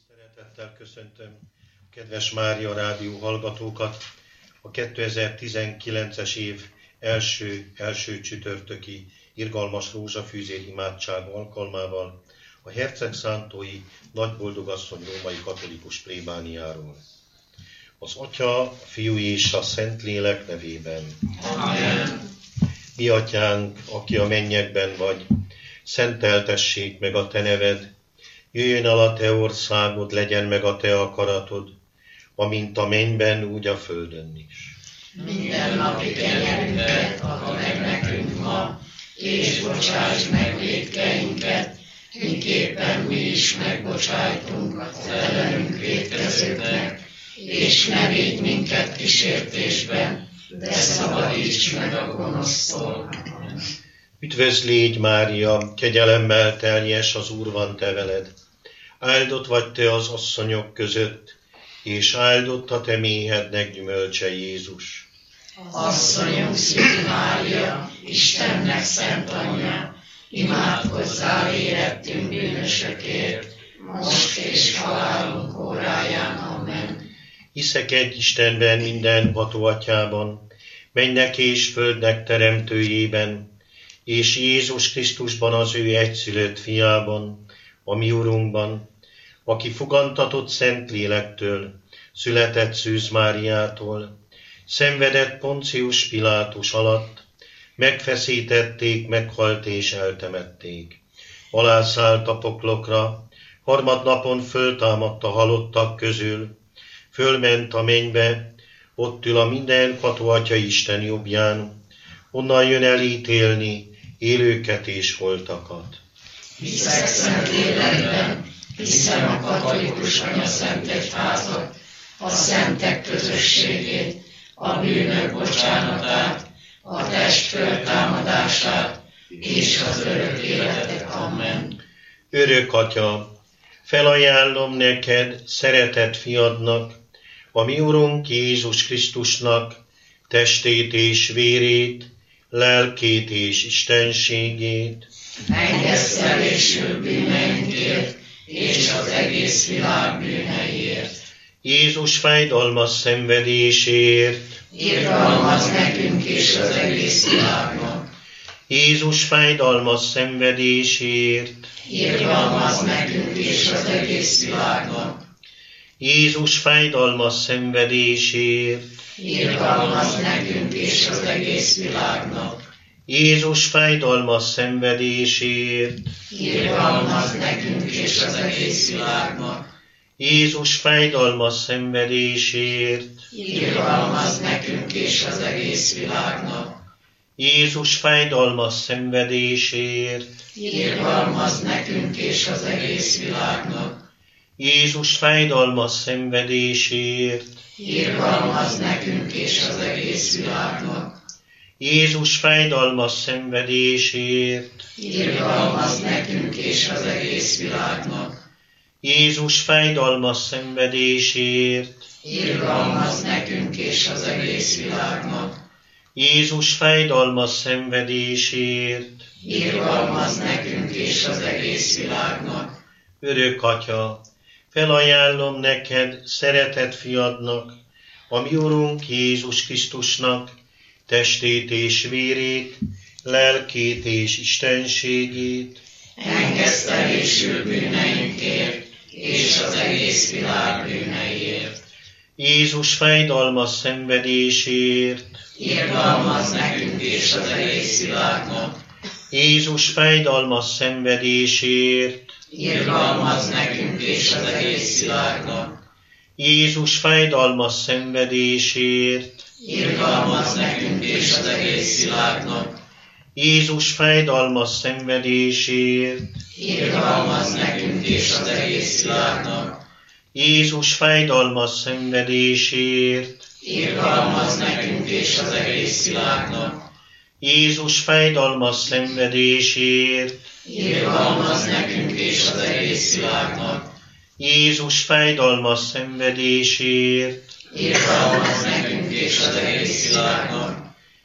Szeretettel köszöntöm a kedves Mária Rádió hallgatókat a 2019-es év első csütörtöki irgalmas rózsafűzér imádság alkalmával a Hercegszántói Nagyboldogasszony római katolikus plébániáról. Az Atya, a Fiú és a Szentlélek nevében. Amen. Mi Atyánk, aki a mennyekben vagy, szenteltessék meg a Te neved, jöjjön el a Te országod, legyen meg a Te akaratod, amint a mennyben, úgy a földön is. Minden napi kenyerünket add meg nekünk ma, és bocsáss meg vétkeinket, miképpen mi is megbocsájtunk az ellenünk vétkezőknek, és ne védj minket kísértésben, de szabadíts meg a gonosztól. Üdvözl légy, Mária, kegyelemmel teljes, az Úr van te veled. Áldott vagy te az asszonyok között, és áldott a te méhednek gyümölcse, Jézus. Asszonyunk Szűz Mária, Istennek szent anyja, imádkozzál érettünk bűnösökért, most és halálunk óráján. Amen. Hiszek egy Istenben, mindenható Atyában, mennek és földnek teremtőjében, és Jézus Krisztusban, az ő egyszülött fiában, a mi Urunkban, aki fogantatott Szentlélektől, született Szűz Máriától, szenvedett Poncius Pilátus alatt, megfeszítették, meghalt és eltemették. Alászállt a poklokra, harmadnapon föltámadt a halottak közül, fölment a mennybe, ott ül a mindenható Atya Isten jobbján, onnan jön elítélni élőket és holtakat. Hiszek Szentlélekben, hiszem a katolikus anyaszentegyházat, a szentek közösségét, a bűnök bocsánatát, a test föltámadását és az örök életet. Amen. Örök Atya, felajánlom neked, szeretett fiadnak, a mi Urunk Jézus Krisztusnak testét és vérét, lelkét és istenségét, Engesztelésül bűneinkért és az egész világ bűneiért. Jézus fájdalmas szenvedéséért, Irgalmaz nekünk és az egész világnak. Jézus fájdalmas szenvedéséért, Irgalmaz nekünk és az egész világnak. Jézus fájdalmas szenvedéséért, Irgalmaz nekünk és az egész világnak. Jézus fájdalmas szenvedéséért, Irgalmaz nekünk és az egész világnak. Jézus fájdalmas szenvedéséért, Irgalmaz nekünk és az egész világnak. Jézus fájdalmas szenvedéséért, Irgalmaz nekünk és az egész világnak. Jézus fájdalmas szenvedéséért, Irgalmaz nekünk és az egész világnak. Jézus fájdalmas szenvedéséért, Irgalmaz nekünk és az egész világnak. Jézus fájdalmas szenvedéséért, Irgalmaz nekünk és az egész világnak. Jézus fájdalmas szenvedéséért, Irgalmaz nekünk és az egész világnak. Örök Atya, felajánlom neked, szeretett fiadnak, a mi Urunk Jézus Krisztusnak testét és vérét, lelkét és istenségét, Engesztelésül bűneinkért és az egész világ bűneiért. Jézus fájdalmas szenvedéséért, Irgalmaz nekünk és az egész világnak. Jézus fájdalmas szenvedéséért, Irgalmaz nekünk és az egész világnak. Jézus fájdalmas szenvedéséért, Irgalmaz nekünk és az egész világnak. Jézus fájdalmas szenvedéséért, Irgalmaz nekünk és az egész világnak. Jézus fájdalmas szenvedéséért, Irgalmaz nekünk és az egész világnak. Jézus fájdalmas szenvedéséért, Irgalmaz nekünk és az egész világnak. Jézus fájdalmas szenvedéséért, Irgalmaz nekünk és az egész világnak.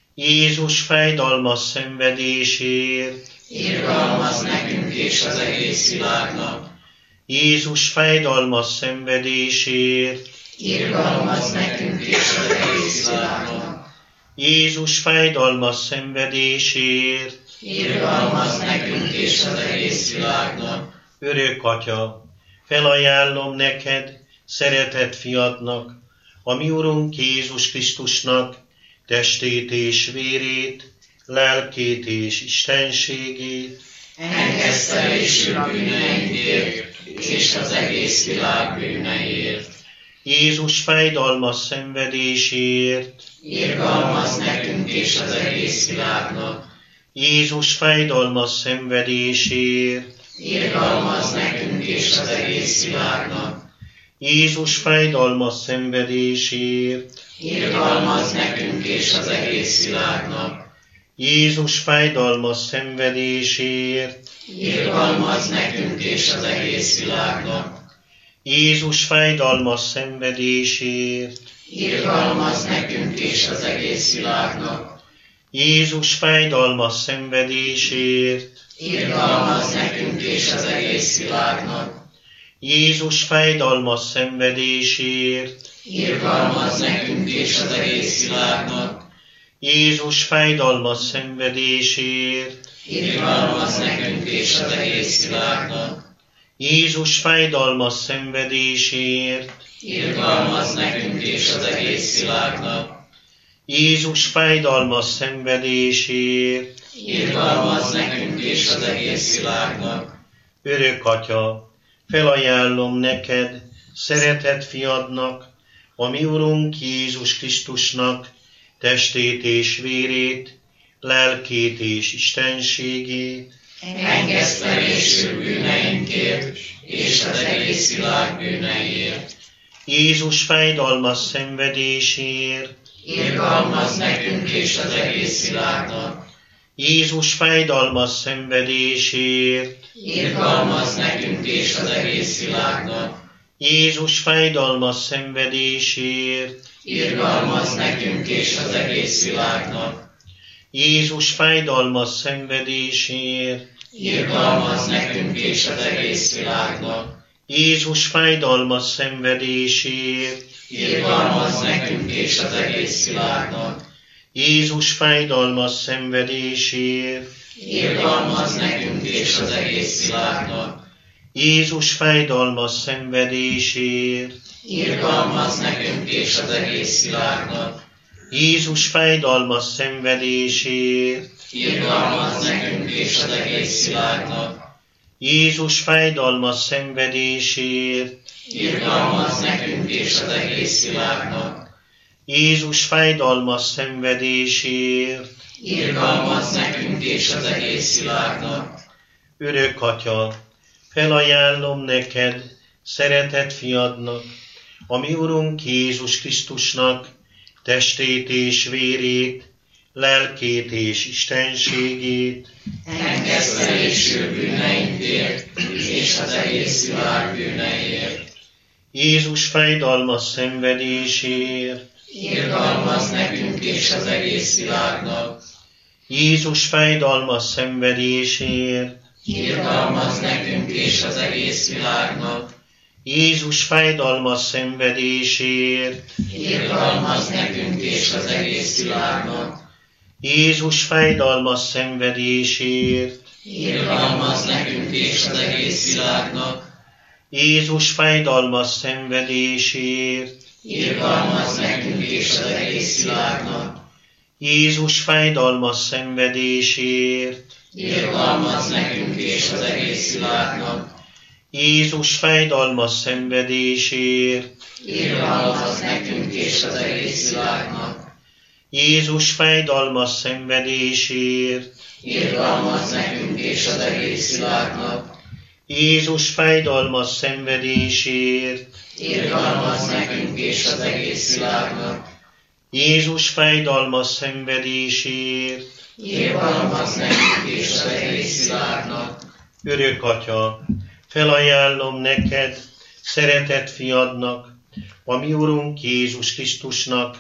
Jézus fájdalmas szenvedéséért, Irgalmaz nekünk és az egész világnak. Jézus fájdalmas szenvedésért, irgalmazz nekünk és az egész világnak. Jézus fájdalmas szenvedésért, Irgalmazz nekünk és az egész világnak. Örök Atya, felajánlom neked, szeretett fiadnak, a mi Urunk Jézus Krisztusnak testét és vérét, lelkét és istenségét, Engesztelésül bűneinkért és az egész világ bűneiért. Jézus fájdalmas szenvedésért, Irgalmazz nekünk és az egész világnak. Jézus fájdalmas szenvedésért, Irgalmazz nekünk és az egész világnak. Jézus fájdalmas szenvedésért, Irgalmazz nekünk és az egész világnak. Jézus fájdalmas szenvedésért, Irgalmazz nekünk és az egész világnak. Jézus fájdalmas szenvedésért, Irgalmazz nekünk és az egész világnak. Jézus fájdalmas szenvedésért, Irgalmazz nekünk és az egész világnak. Jézus fájdalmas szenvedésért, Irgalmazz nekünk és az egész világnak. Jézus fájdalmas szenvedésért, Irgalmazz nekünk és az egész világnak. Jézus fájdalmas szenvedésért, Irgalmazz nekünk és az egész világnak. Jézus fájdalmas szenvedésért, Irgalmazz nekünk és az egész világnak. Örök Atya, felajánlom neked, szeretett fiadnak, a mi Urunk Jézus Krisztusnak testét és vérét, lelkét és istenségét, Engesztelésül bűneinkért és az egész világ bűneiért. Jézus fájdalmas szenvedésért, Irgalmazz nekünk és az egész világnak. Jézus fájdalmas szenvedésért, Irgalmazz nekünk és az egész világnak. Jézus fájdalmas szenvedésért, Irgalmazz nekünk és az egész világnak. Jézus fájdalmas szenvedésért, Irgalmazz nekünk és az egész világnak. Jézus fájdalmas szenvedésért, Irgalmazz nekünk és az egész világnak. Jézus fájdalmas szenvedésért, Irgalmazz nekünk és az egész világnak. Jézus fájdalmas szenvedésért, Irgalmazz nekünk és az egész világnak. Jézus fájdalmas szenvedésért, Irgalmazz nekünk és az egész világnak. Jézus fájdalmas szenvedésért, Irgalmazz nekünk és az egész világnak. Jézus fájdalmas szenvedésért, Irgalmazz nekünk és az egész világnak. Örök Atya, felajánlom neked, szeretett fiadnak, a mi Urunk Jézus Krisztusnak testét és vérét, lelkét és istenségét, Engesztelésül bűneinkért és az egész világ bűneiért. Jézus fájdalmas szenvedésért, Irgalmazz nekünk és az egész világnak. Jézus fájdalmas szenvedésért, Irgalmazz nekünk és az egész világnak. Jézus fájdalmas szenvedésért, Irgalmazz nekünk és az egész világnak. Jézus fájdalmas szenvedésért, Irgalmazz nekünk és az egész világnak. Jézus fájdalmas szenvedésért, Irgalmazz nekünk és az egész világnak. Jézus fájdalmas szenvedésért, Irgalmazz nekünk és az egész világnak. Jézus fájdalmas szenvedésért, Irgalmazz nekünk és az egész világnak. Jézus fájdalmas szenvedésért, Irgalmazz nekünk és az egész világnak. Jézus fájdalmas szenvedésért, Irgalmazz nekünk és az egész világnak. Jézus fájdalmas szenvedésért, Irgalmazz nekünk és az egész világnak. Örök Atya, felajánlom neked, szeretett fiadnak, a mi Urunk Jézus Krisztusnak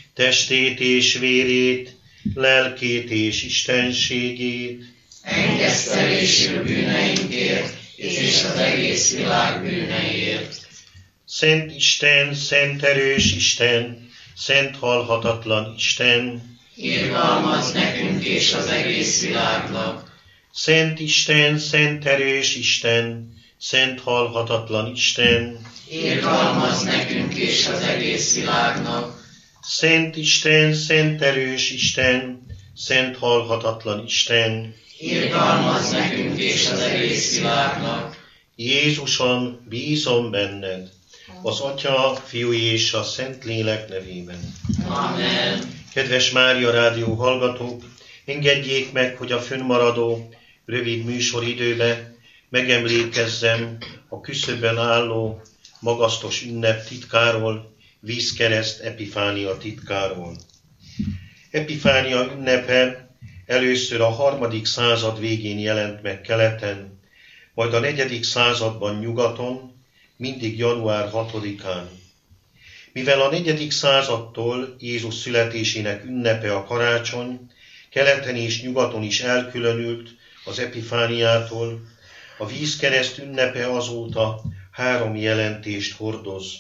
testét és vérét, lelkét és istenségét, Engesztelésül bűneinkért és és az egész világ bűneiért. Szent Isten, szent erős Isten, szent halhatatlan Isten, Irgalmazz nekünk és az egész világnak. Szent Isten, szent erős Isten, szent halhatatlan Isten, Irgalmazz nekünk és az egész világnak. Szent Isten, szent erős Isten, szent halhatatlan Isten, Irgalmazz nekünk és az egész világnak. Jézusom, bízom benned, az Atya, Fiú és a Szentlélek nevében. Amen. Kedves Mária Rádió hallgatók, engedjék meg, hogy a fönnmaradó rövid műsoridőbe megemlékezzem a küszöbön álló magasztos ünnep titkáról, Vízkereszt Epifánia titkáról. Epifánia ünnepe először a 3. század végén jelent meg keleten, majd a 4. században nyugaton, mindig január 6-án. Mivel a 4. századtól Jézus születésének ünnepe a karácsony, keleten és nyugaton is elkülönült az Epifániától, a Vízkereszt ünnepe azóta 3 jelentést hordoz.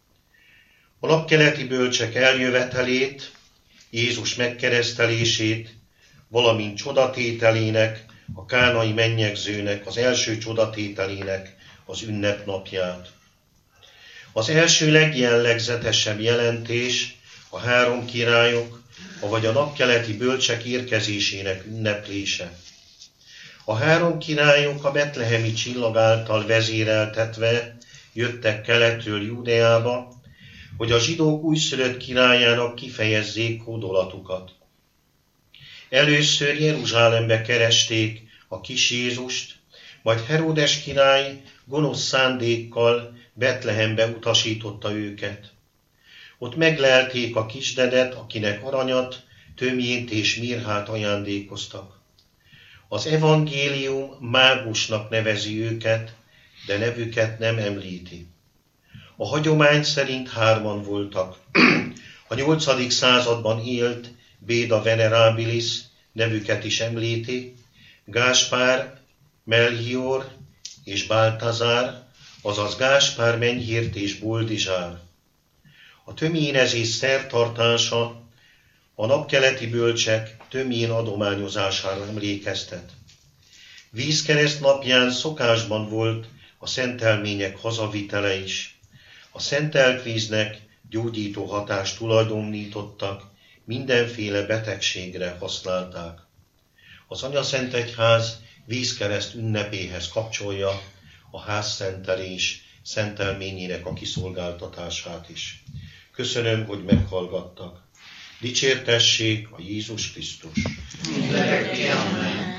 A napkeleti bölcsek eljövetelét, Jézus megkeresztelését, valamint csodatételének, a kánai mennyegzőnek, az első csodatételének az ünnepnapját. Az első legjellegzetesebb jelentés a 3 királyok, avagy a napkeleti bölcsek érkezésének ünneplése. A 3 királyok a betlehemi csillag által vezéreltetve jöttek keletről Júdeába, hogy a zsidók újszülött királyának kifejezzék hódolatukat. Először Jeruzsálembe keresték a kis Jézust, majd Heródes király gonosz szándékkal Betlehembe utasította őket. Ott meglelték a kisdedet, akinek aranyat, tömjént és mirhát ajándékoztak. Az evangélium mágusnak nevezi őket, de nevüket nem említi. A hagyomány szerint 3 voltak. A 8. században élt Béda Venerabilis, nevüket is említi, Gáspár, Melchior és Baltazár, azaz Gáspár, Menyhért és Boldizsár. A tömjénezés szertartása a napkeleti bölcsek tömjén adományozására emlékeztet. Vízkereszt napján szokásban volt a szentelmények hazavitele is. A szentelt víznek gyógyító hatást tulajdonítottak, mindenféle betegségre használták. Az Anyaszentegyház Vízkereszt ünnepéhez kapcsolja a házszentelés szentelményének a kiszolgáltatását is. Köszönöm, hogy meghallgattak. Dicsértessék a Jézus Krisztus! Mindörökké, amen.